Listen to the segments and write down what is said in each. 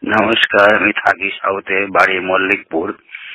নমস্কার, আমি থাকি সাউথে, বাড়ি মল্লিকপুর।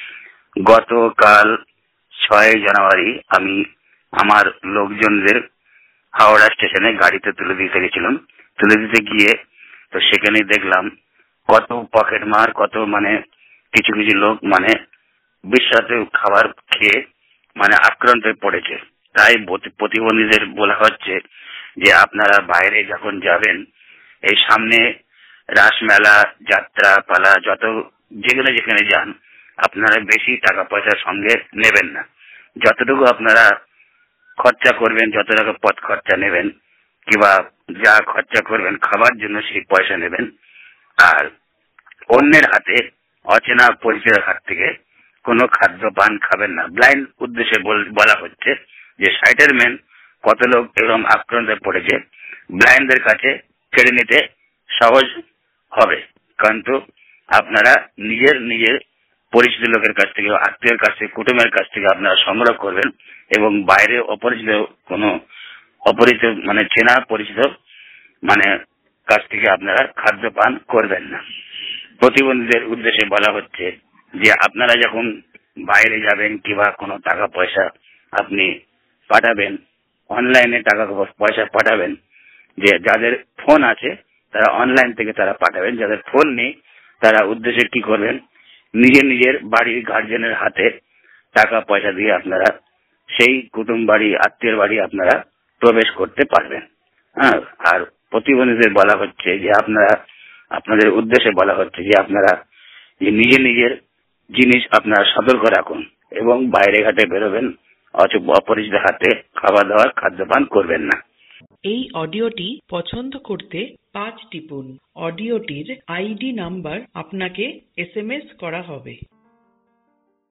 গতকাল 6 জানুয়ারি আমি আমার লোকজনদের হাওড়া স্টেশনে গাড়িতে তুলে দিতে গেছিলাম। তুলে দিতে গিয়ে তো সেখানে দেখলাম কত পকেট মার, কত কিছু কিছু লোক বিস্বাদে খাবার খেয়ে আক্রান্ত হয়ে পড়েছে। তাই প্রতিবন্ধীদের বলা হচ্ছে যে আপনারা বাইরে যখন যাবেন, এই সামনে রাসমেলা, যাত্রা পালা, যেখানে যেখানে যান, আপনারা বেশি টাকা পয়সা সঙ্গে নেবেন না। যতটুকু আপনারা খরচা করবেন, যত টাকা পথ খরচা নেবেন কিংবা যা খরচা করবেন খাবার জন্য, সেই পয়সা নেবেন। আর অন্যের হাতে, অচেনা পরিচয়ের হাত থেকে কোনো খাদ্য পান খাবেন না। ব্লাইন্ড উদ্দেশ্যে বলা হচ্ছে যে সাইটের ম্যান কত লোক এরকম আক্রান্ত পড়েছে, ব্লাইন্ডদের কাছে ছেড়ে নিতে সহজ হবে। কিন্তু আপনারা নিজের নিজের পরিচিত লোকের কাছ থেকে, আত্মীয়ের কাছ থেকে, কুটুমের কাছ থেকে আপনারা সংগ্রহ করবেন এবং বাইরে অপরিচিত কোনো চেনা পরিচিত কাছ থেকে আপনারা খাদ্য পান করবেন না। প্রতিবন্ধীদের উদ্দেশ্যে বলা হচ্ছে যে আপনারা যখন বাইরে যাবেন কিংবা কোনো টাকা পয়সা আপনি পাঠাবেন, অনলাইনে টাকা পয়সা পাঠাবেন, যে যাদের ফোন আছে তারা অনলাইন থেকে তারা পাঠাবেন। যাদের ফোন নেই তারা উদ্দেশ্যে কি করবেন, নিজের নিজের বাড়ির গার্জেনের হাতে টাকা পয়সা দিয়ে আপনারা সেই কুটুম বাড়ি, আত্মীয়ের বাড়ি আপনারা প্রবেশ করতে পারবেন। আর প্রতিবন্ধীদের বলা হচ্ছে যে আপনাদের উদ্দেশ্যে বলা হচ্ছে যে আপনারা নিজের নিজের জিনিস আপনারা সতর্ক রাখুন এবং বাইরে ঘাটে বেরোবেন, অপরিচিত হাতে খাওয়া দাওয়ার খাদ্যপান করবেন না। এই অডিওটি পছন্দ করতে 5 টিপুন। অডিওটির আইডি নাম্বার আপনাকে SMS করা হবে।